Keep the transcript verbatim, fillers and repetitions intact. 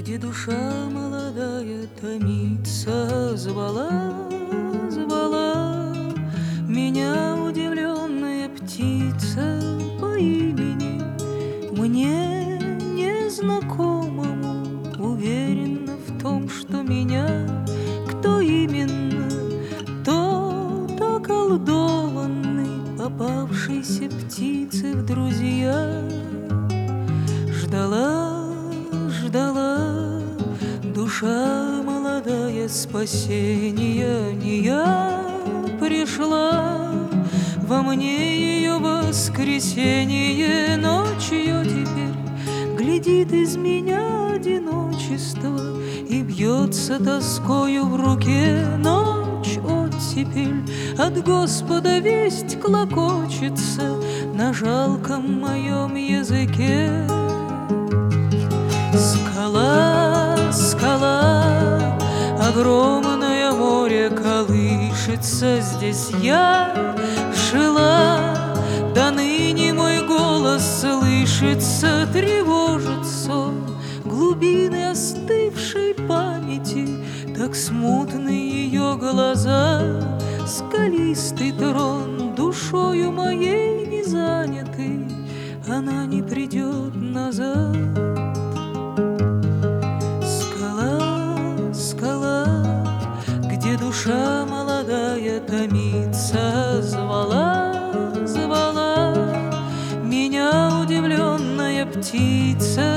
где душа молодая томится, звала, звала меня удивленная птица по имени, мне незнакомому, уверена в том, что меня кто именно, тот околдованный, попавшийся птицы в друзья. Ждала, ждала душа молодая спасения, не я пришла, во мне ее воскресенье. Ночью теперь глядит из меня одиночество и бьется тоскою в руке. Ночь оттепель от Господа весть клокочется на жалком моем языке. Скала, скала, огромное море колышется, здесь я жила, до ныне мой голос слышится, тревожит сон глубины остывшей памяти, так смутны ее глаза, скалистый трон душою моей не занятый, она не придет назад. Где душа молодая томится, звала, звала меня удивленная птица